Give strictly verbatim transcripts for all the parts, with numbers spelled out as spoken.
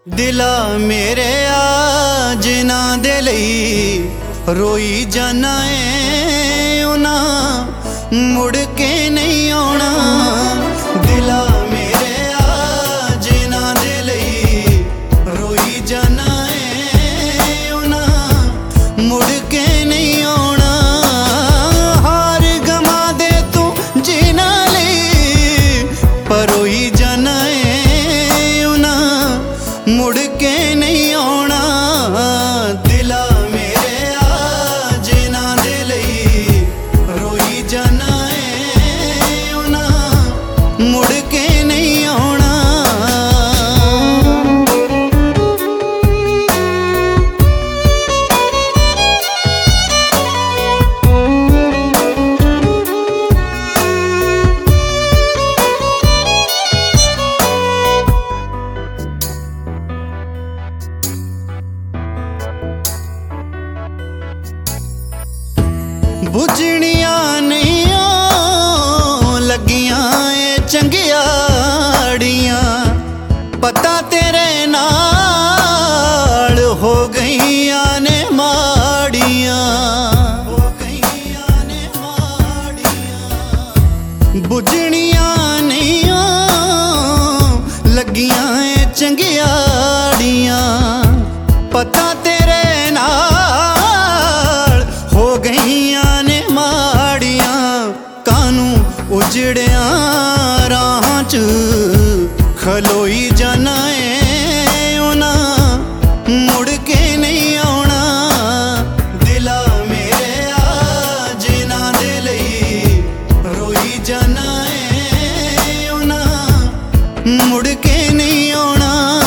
दिला मेरे आ जिन्हां दे लई रोई जाना है उन्हां मुड़ के नहीं आउणा। दिला मेरे आ जिन्हां दे लई रोई जाना है उन्हां मुड़ के नहीं आउणा। हार गमा दे तू जिन्हां लई पर रोई जाना है उन्हां मुड़ के नहीं आउणा। दिला मेरे आ जिन्हां दे लई रोई जाना है उन्हां मुड़ के नहीं आउणा। बुझनियां नहीं लगियां ए चंगियाड़ियां पता तेरे नाल हो गईयां ने माड़ियां हो गईयां ने माड़ियां। बुझनियां नहीं लगियां ए चंगियाड़ियां पता तेरे नाल हो गईयां उजड़िया राह च खलोई जाना है उन्हां मुड़ के नहीं आउणा। दिला मेरे आ जिन्हां दे लई रोई जाना है उन्हां मुड़ के नहीं आउणा।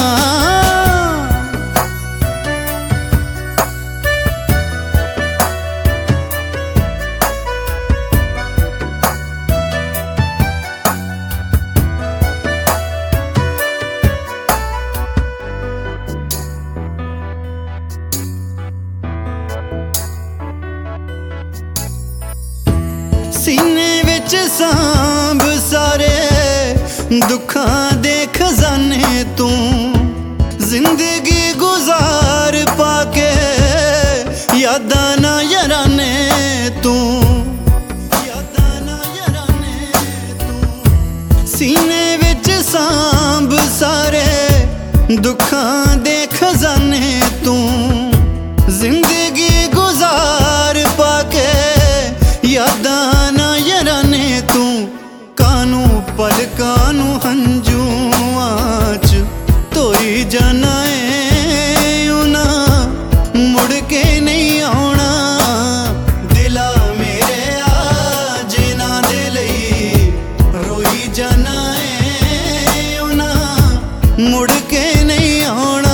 सीने विच सांभ सारे दुखां दे खजाने तू जिंदगी गुजार पाके यादां ना याराने तू यादां ना याराने तू। सीने विच सांभ सारे दुखां दे खजाने तू जिंदगी गुजार पाके यादां तू। कानू पल कानू हंजुआं च तोई जाना है उन्हां मुड़ के नहीं आउणा। दिला मेरे आ जिन्हां दे लई रोई जाना है उन्हां मुड़ के नहीं आउणा।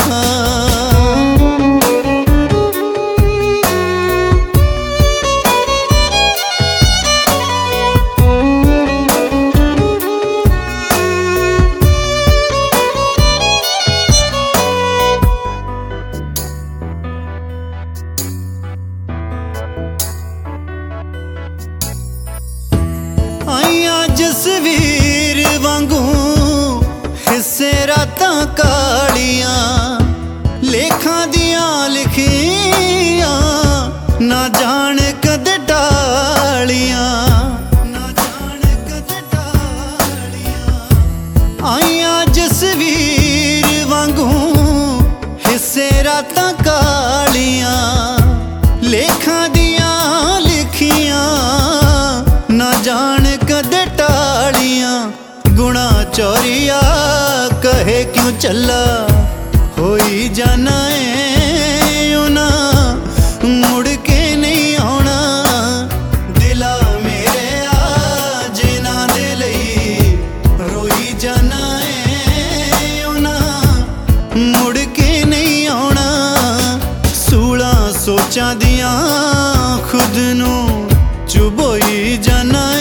आइया जसवीर वांगू हिस्से रातां कालियां लेखां दियां लिखियां ना जान कदे टालियां ना जान कदे टालियां। आइया जसवीर वांगू हिस्से रातां कालियां लेखां दियां लिखियां ना जान कदे टालियां। गुणा चोरिया कहे क्यों चला होई जाना है उन्हां मुड़ के नहीं आउणा। दिला मेरे आ जिन्हां दे लई रोई जाना है उन्हां मुड़ के नहीं आउणा। सूलां सोचां दियां खुद नूं चुबोई जाना